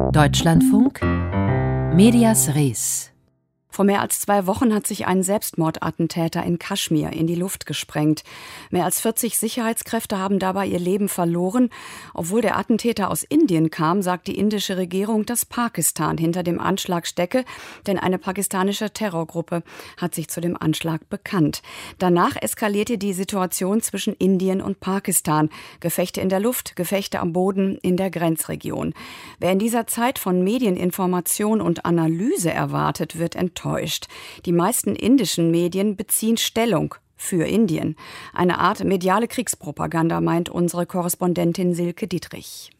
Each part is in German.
Deutschlandfunk Medias Res. Vor mehr als 2 Wochen hat sich ein Selbstmordattentäter in Kaschmir in die Luft gesprengt. Mehr als 40 Sicherheitskräfte haben dabei ihr Leben verloren. Obwohl der Attentäter aus Indien kam, sagt die indische Regierung, dass Pakistan hinter dem Anschlag stecke, denn eine pakistanische Terrorgruppe hat sich zu dem Anschlag bekannt. Danach eskalierte die Situation zwischen Indien und Pakistan. Gefechte in der Luft, Gefechte am Boden in der Grenzregion. Wer in dieser Zeit von Medieninformation und Analyse erwartet, wird enttäuscht. Die meisten indischen Medien beziehen Stellung für Indien. Eine Art mediale Kriegspropaganda, meint unsere Korrespondentin Silke Dietrich.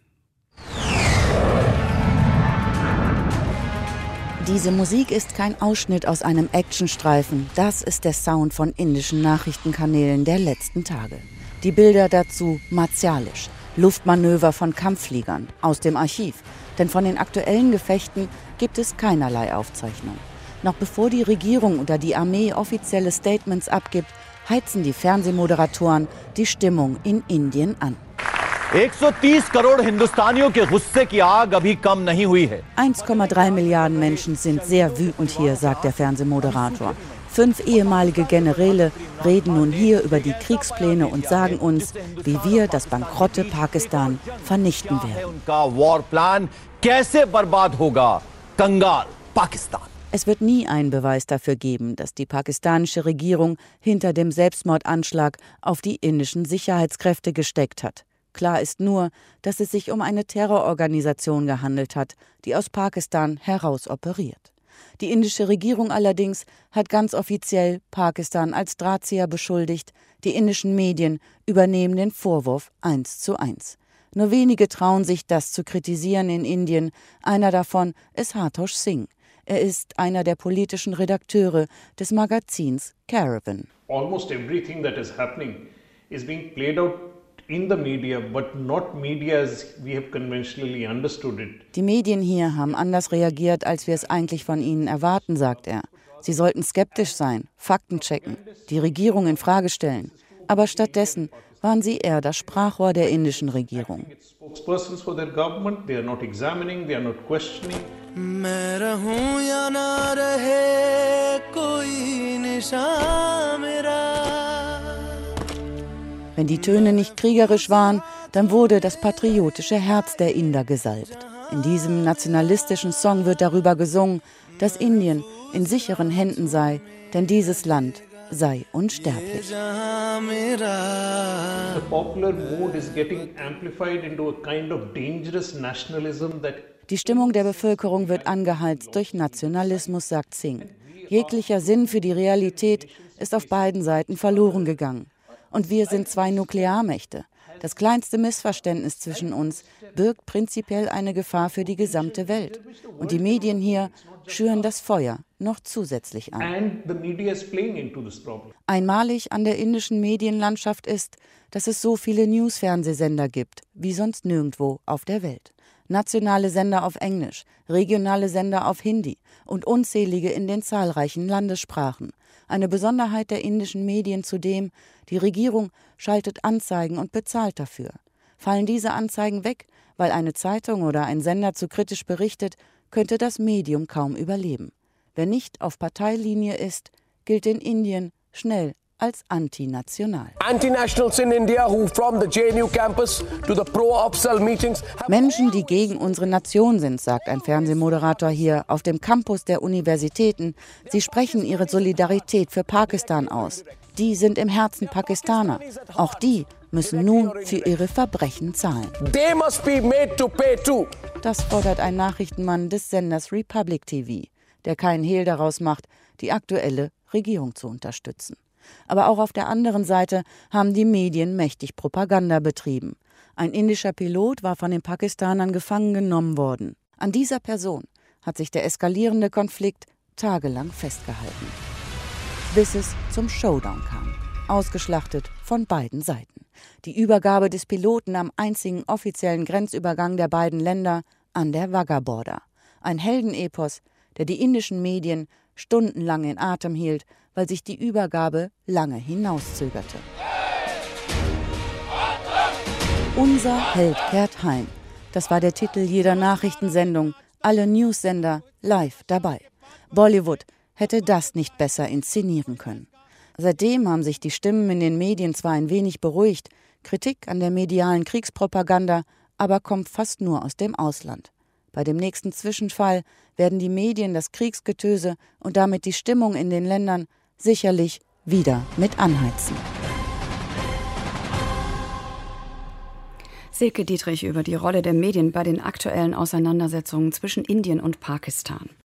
Diese Musik ist kein Ausschnitt aus einem Actionstreifen. Das ist der Sound von indischen Nachrichtenkanälen der letzten Tage. Die Bilder dazu martialisch. Luftmanöver von Kampffliegern aus dem Archiv. Denn von den aktuellen Gefechten gibt es keinerlei Aufzeichnung. Noch bevor die Regierung oder die Armee offizielle Statements abgibt, heizen die Fernsehmoderatoren die Stimmung in Indien an. 1,3 Milliarden Menschen sind sehr wütend hier, sagt der Fernsehmoderator. 5 ehemalige Generäle reden nun hier über die Kriegspläne und sagen uns, wie wir das bankrotte Pakistan vernichten werden. Es wird nie einen Beweis dafür geben, dass die pakistanische Regierung hinter dem Selbstmordanschlag auf die indischen Sicherheitskräfte gesteckt hat. Klar ist nur, dass es sich um eine Terrororganisation gehandelt hat, die aus Pakistan heraus operiert. Die indische Regierung allerdings hat ganz offiziell Pakistan als Drahtzieher beschuldigt. Die indischen Medien übernehmen den Vorwurf 1:1. Nur wenige trauen sich, das zu kritisieren in Indien. Einer davon ist Hartosh Singh. Er ist einer der politischen Redakteure des Magazins Caravan. Almost everything that is happening is being played out in the media, but not media as we have conventionally understood it. Die Medien hier haben anders reagiert, als wir es eigentlich von ihnen erwarten, sagt er. Sie sollten skeptisch sein, Fakten checken, die Regierung in Frage stellen. Aber stattdessen waren sie eher das Sprachrohr der indischen Regierung. Wenn die Töne nicht kriegerisch waren, dann wurde das patriotische Herz der Inder gesalbt. In diesem nationalistischen Song wird darüber gesungen, dass Indien in sicheren Händen sei, denn dieses Land sei unsterblich. The popular mood is getting amplified into a kind of dangerous nationalism that Die Stimmung der Bevölkerung wird angeheizt durch Nationalismus, sagt Singh. Jeglicher Sinn für die Realität ist auf beiden Seiten verloren gegangen. Und wir sind 2 Nuklearmächte. Das kleinste Missverständnis zwischen uns birgt prinzipiell eine Gefahr für die gesamte Welt. Und die Medien hier schüren das Feuer noch zusätzlich an. Einmalig an der indischen Medienlandschaft ist, dass es so viele News-Fernsehsender gibt, wie sonst nirgendwo auf der Welt. Nationale Sender auf Englisch, regionale Sender auf Hindi und unzählige in den zahlreichen Landessprachen. Eine Besonderheit der indischen Medien zudem, die Regierung schaltet Anzeigen und bezahlt dafür. Fallen diese Anzeigen weg, weil eine Zeitung oder ein Sender zu kritisch berichtet, könnte das Medium kaum überleben. Wer nicht auf Parteilinie ist, gilt in Indien schnell als antinational. Anti-nationals in India who from the JNU campus to the pro-Afzal meetings. Menschen, die gegen unsere Nation sind, sagt ein Fernsehmoderator hier auf dem Campus der Universitäten. Sie sprechen ihre Solidarität für Pakistan aus. Die sind im Herzen Pakistaner. Auch die müssen nun für ihre Verbrechen zahlen. They must be made to pay too. Das fordert ein Nachrichtenmann des Senders Republic TV, der keinen Hehl daraus macht, die aktuelle Regierung zu unterstützen. Aber auch auf der anderen Seite haben die Medien mächtig Propaganda betrieben. Ein indischer Pilot war von den Pakistanern gefangen genommen worden. An dieser Person hat sich der eskalierende Konflikt tagelang festgehalten. Bis es zum Showdown kam, ausgeschlachtet von beiden Seiten. Die Übergabe des Piloten am einzigen offiziellen Grenzübergang der beiden Länder an der Wagha-Border. Ein Heldenepos, der die indischen Medien stundenlang in Atem hielt, weil sich die Übergabe lange hinauszögerte. Unser Held kehrt heim. Das war der Titel jeder Nachrichtensendung. Alle News-Sender live dabei. Bollywood hätte das nicht besser inszenieren können. Seitdem haben sich die Stimmen in den Medien zwar ein wenig beruhigt, Kritik an der medialen Kriegspropaganda aber kommt fast nur aus dem Ausland. Bei dem nächsten Zwischenfall werden die Medien das Kriegsgetöse und damit die Stimmung in den Ländern sicherlich wieder mit anheizen. Silke Dietrich über die Rolle der Medien bei den aktuellen Auseinandersetzungen zwischen Indien und Pakistan.